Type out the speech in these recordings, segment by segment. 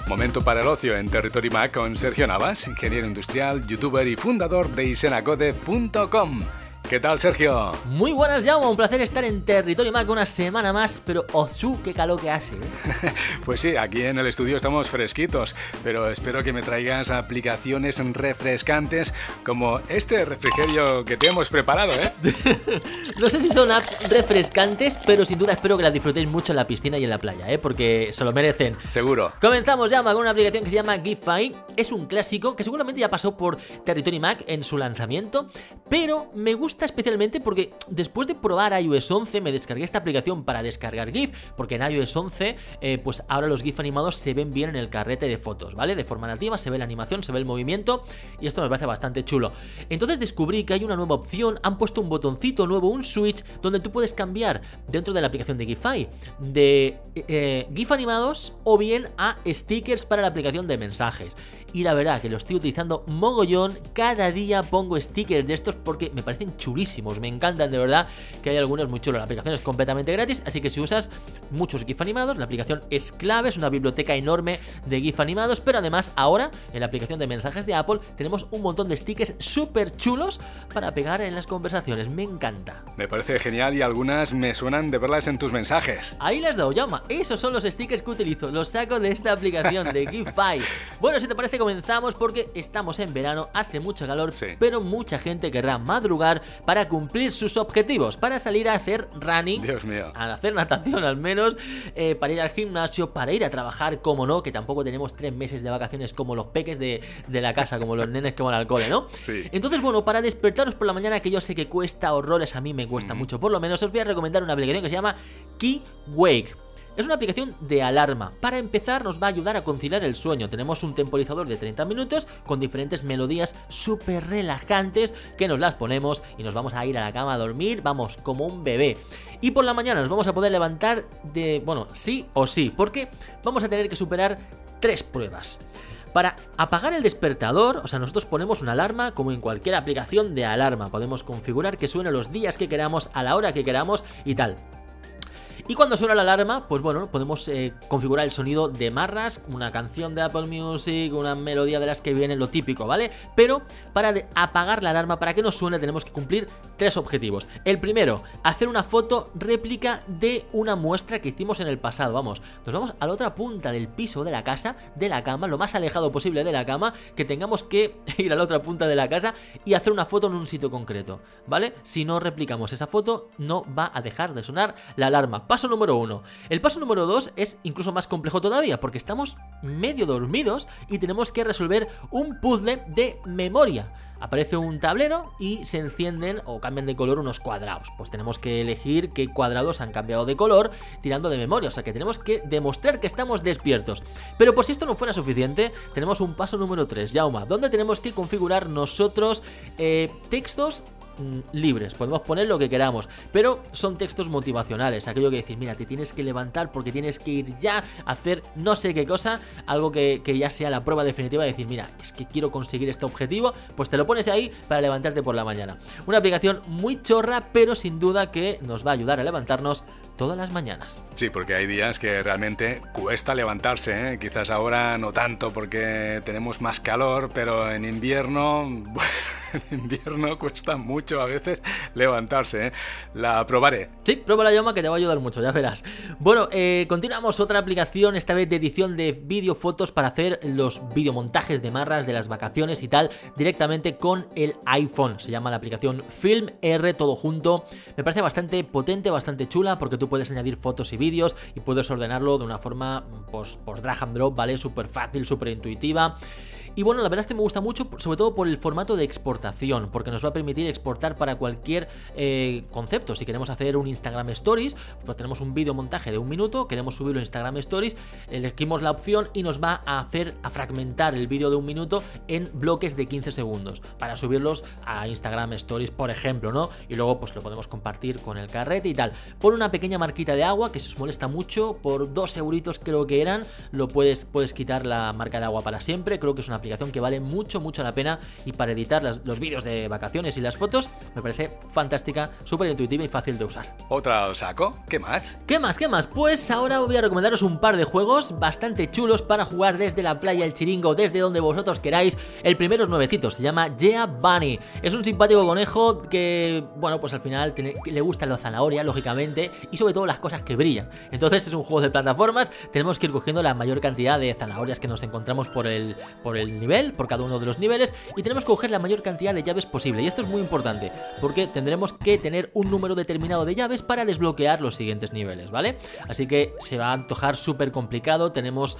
Momento para el ocio en Territory Mac con Sergio Navas, ingeniero industrial, youtuber y fundador de isenacode.com. ¿Qué tal, Sergio? Muy buenas, Jaume, un placer estar en Territory Mac una semana más, pero ¡osu! ¡Qué calor que hace! Pues sí, aquí en el estudio estamos fresquitos, pero espero que me traigas aplicaciones refrescantes como este refrigerio que te hemos preparado, ¿eh? No sé si son apps refrescantes, pero sin duda espero que las disfrutéis mucho en la piscina y en la playa, porque se lo merecen. Seguro. Comenzamos, Jaume, con una aplicación que se llama GIFI. Es un clásico que seguramente ya pasó por Territory Mac en su lanzamiento, pero me gusta especialmente porque después de probar iOS 11 me descargué esta aplicación para descargar GIF, porque en iOS 11 pues ahora los GIF animados se ven bien en el carrete de fotos, ¿vale? De forma nativa, se ve la animación, se ve el movimiento y esto me parece bastante chulo. Entonces descubrí que hay una nueva opción, han puesto un botoncito nuevo, un switch, donde tú puedes cambiar dentro de la aplicación de GIFI de GIF animados o bien a stickers para la aplicación de mensajes. Y la verdad que lo estoy utilizando mogollón, cada día pongo stickers de estos porque me parecen chulísimos, me encantan de verdad, que hay algunos muy chulos. La aplicación es completamente gratis, así que si usas muchos GIF animados, la aplicación es clave, es una biblioteca enorme de GIF animados, pero además ahora en la aplicación de mensajes de Apple tenemos un montón de stickers súper chulos para pegar en las conversaciones, me encanta. Me parece genial y algunas me suenan de verlas en tus mensajes. Ahí las dado, llama, esos son los stickers que utilizo, los saco de esta aplicación de GIFI. Bueno, si te parece comenzamos porque estamos en verano, hace mucho calor, sí, pero mucha gente querrá madrugar para cumplir sus objetivos, para salir a hacer running, Dios mío, a hacer natación al menos, para ir al gimnasio, para ir a trabajar, como no, que tampoco tenemos 3 meses de vacaciones como los peques de la casa, como los nenes que van al cole, ¿no? Sí. Entonces, bueno, para despertaros por la mañana, que yo sé que cuesta horrores, a mí me cuesta mucho, por lo menos os voy a recomendar una aplicación que se llama Keywake. Es una aplicación de alarma. Para empezar nos va a ayudar a conciliar el sueño. Tenemos un temporizador de 30 minutos con diferentes melodías súper relajantes que nos las ponemos y nos vamos a ir a la cama a dormir, vamos, como un bebé. Y por la mañana nos vamos a poder levantar sí o sí, porque vamos a tener que superar 3 pruebas. Para apagar el despertador, o sea, nosotros ponemos una alarma como en cualquier aplicación de alarma. Podemos configurar que suene los días que queramos, a la hora que queramos y tal. Y cuando suena la alarma, pues bueno, podemos configurar el sonido de marras, una canción de Apple Music, una melodía de las que vienen, lo típico, ¿vale? Pero para apagar la alarma, para que no suene, tenemos que cumplir 3 objetivos. El primero, hacer una foto réplica de una muestra que hicimos en el pasado. Vamos, nos vamos a la otra punta del piso de la casa, de la cama, lo más alejado posible de la cama, que tengamos que ir a la otra punta de la casa y hacer una foto en un sitio concreto, ¿vale? Si no replicamos esa foto, no va a dejar de sonar la alarma. Paso número 1. El paso número 2 es incluso más complejo todavía, porque estamos medio dormidos y tenemos que resolver un puzzle de memoria. Aparece un tablero y se encienden o cambian de color unos cuadrados. Pues tenemos que elegir qué cuadrados han cambiado de color tirando de memoria. O sea que tenemos que demostrar que estamos despiertos. Pero por si esto no fuera suficiente, tenemos un paso número 3, Jaume, donde tenemos que configurar nosotros textos libres, podemos poner lo que queramos, pero son textos motivacionales, aquello que decir, mira, te tienes que levantar porque tienes que ir ya a hacer no sé qué cosa, algo que ya sea la prueba definitiva de decir, mira, es que quiero conseguir este objetivo, pues te lo pones ahí para levantarte por la mañana. Una aplicación muy chorra, pero sin duda que nos va a ayudar a levantarnos todas las mañanas. Sí, porque hay días que realmente cuesta levantarse, ¿eh? Quizás ahora no tanto porque tenemos más calor, pero en invierno, en invierno cuesta mucho a veces levantarse, ¿eh? La probaré. Sí, pruébala, Jaume, que te va a ayudar mucho, ya verás. Bueno, continuamos, otra aplicación, esta vez de edición de vídeo, fotos para hacer los videomontajes de marras de las vacaciones y tal, directamente con el iPhone. Se llama la aplicación Film R, todo junto. Me parece bastante potente, bastante chula, porque tú puedes añadir fotos y vídeos y puedes ordenarlo de una forma pues drag and drop, ¿vale? Súper fácil, súper intuitiva. Y bueno, la verdad es que me gusta mucho, sobre todo por el formato de exportación, porque nos va a permitir exportar para cualquier concepto. Si queremos hacer un Instagram Stories, pues tenemos un vídeo montaje de 1 minuto, queremos subirlo a Instagram Stories, elegimos la opción y nos va a hacer a fragmentar el vídeo de 1 minuto en bloques de 15 segundos para subirlos a Instagram Stories, por ejemplo, ¿no? Y luego pues lo podemos compartir con el carrete y tal. Por una pequeña marquita de agua, que si os molesta mucho, por 2 euritos creo que eran, lo puedes quitar la marca de agua para siempre. Creo que es una aplicación que vale mucho la pena, y para editar los vídeos de vacaciones y las fotos, me parece fantástica, súper intuitiva y fácil de usar. ¿Otra al saco? ¿Qué más? ¿Qué más? Pues ahora voy a recomendaros un par de juegos bastante chulos para jugar desde la playa, el chiringo, desde donde vosotros queráis. El primero es nuevecito, se llama Yeah Bunny. Es un simpático conejo que, bueno, pues al final le gusta la zanahoria, lógicamente, y sobre todo las cosas que brillan. Entonces es un juego de plataformas, tenemos que ir cogiendo la mayor cantidad de zanahorias que nos encontramos por el nivel, por cada uno de los niveles, y tenemos que coger la mayor cantidad de llaves posible. Y esto es muy importante, porque tendremos que tener un número determinado de llaves para desbloquear los siguientes niveles, ¿vale? Así que se va a antojar súper complicado, tenemos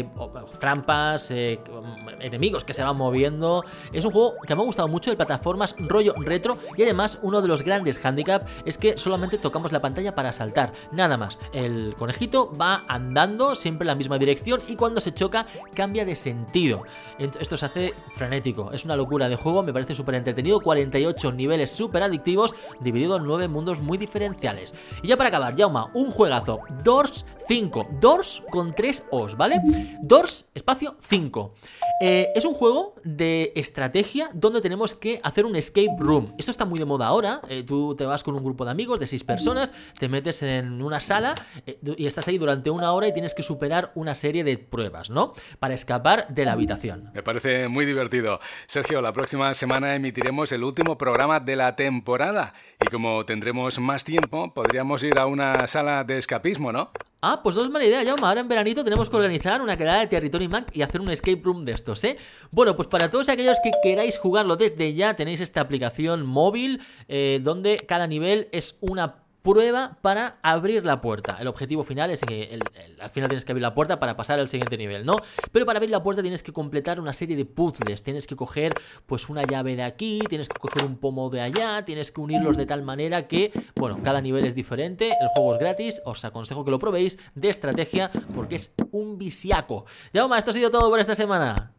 trampas, enemigos que se van moviendo. Es un juego que me ha gustado mucho, de plataformas rollo retro, y además uno de los grandes handicaps es que solamente tocamos la pantalla para saltar, nada más. El conejito va andando siempre en la misma dirección y cuando se choca cambia de sentido. Esto se hace frenético, es una locura de juego, me parece súper entretenido. 48 niveles súper adictivos, dividido en 9 mundos muy diferenciales. Y ya para acabar, Jaume, un juegazo, Doors 5, Doors con 3 O's, ¿vale? Doors, espacio 5. Es un juego de estrategia donde tenemos que hacer un escape room. Esto está muy de moda ahora. Tú te vas con un grupo de amigos de 6 personas, te metes en una sala y estás ahí durante 1 hora y tienes que superar una serie de pruebas, ¿no? Para escapar de la habitación. Me parece muy divertido. Sergio, la próxima semana emitiremos el último programa de la temporada y como tendremos más tiempo, podríamos ir a una sala de escapismo, ¿no? Ah, pues no es mala idea, Jaume. Ahora en veranito tenemos que organizar una quedada de Territory Mac y hacer un escape room de estos, ¿eh? Bueno, pues para todos aquellos que queráis jugarlo desde ya, tenéis esta aplicación móvil donde cada nivel es una prueba para abrir la puerta. El objetivo final es que al final tienes que abrir la puerta para pasar al siguiente nivel, ¿no? Pero para abrir la puerta tienes que completar una serie de puzzles. Tienes que coger pues una llave de aquí, tienes que coger un pomo de allá, tienes que unirlos de tal manera que, bueno, cada nivel es diferente. El juego es gratis, os aconsejo que lo probéis, de estrategia, porque es un viciaco. Jaume, esto ha sido todo por esta semana.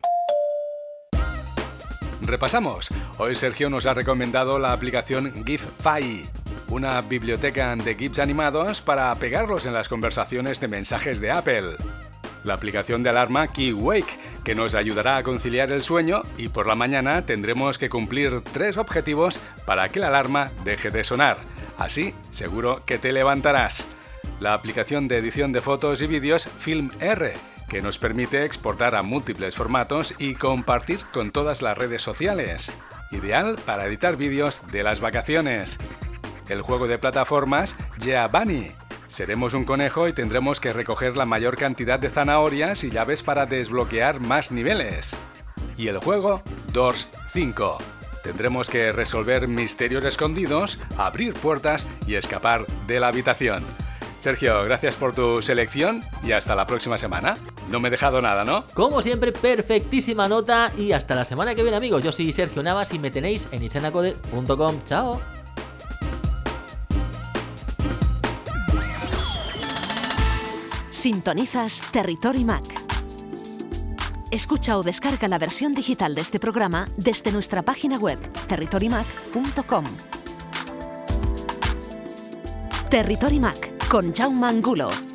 Repasamos. Hoy Sergio nos ha recomendado la aplicación GIFify, una biblioteca de GIFs animados para pegarlos en las conversaciones de mensajes de Apple. La aplicación de alarma KeyWake, que nos ayudará a conciliar el sueño, y por la mañana tendremos que cumplir 3 objetivos para que la alarma deje de sonar. Así, seguro que te levantarás. La aplicación de edición de fotos y vídeos FilmR, que nos permite exportar a múltiples formatos y compartir con todas las redes sociales. Ideal para editar vídeos de las vacaciones. El juego de plataformas Yeah Bunny. Seremos un conejo y tendremos que recoger la mayor cantidad de zanahorias y llaves para desbloquear más niveles. Y el juego Doors 5. Tendremos que resolver misterios escondidos, abrir puertas y escapar de la habitación. Sergio, gracias por tu selección y hasta la próxima semana. No me he dejado nada, ¿no? Como siempre, perfectísima nota y hasta la semana que viene, amigos. Yo soy Sergio Navas y me tenéis en isanacode.com. ¡Chao! Sintonizas Territory Mac. Escucha o descarga la versión digital de este programa desde nuestra página web territorymac.com. Territory Mac con Jaume Angulo.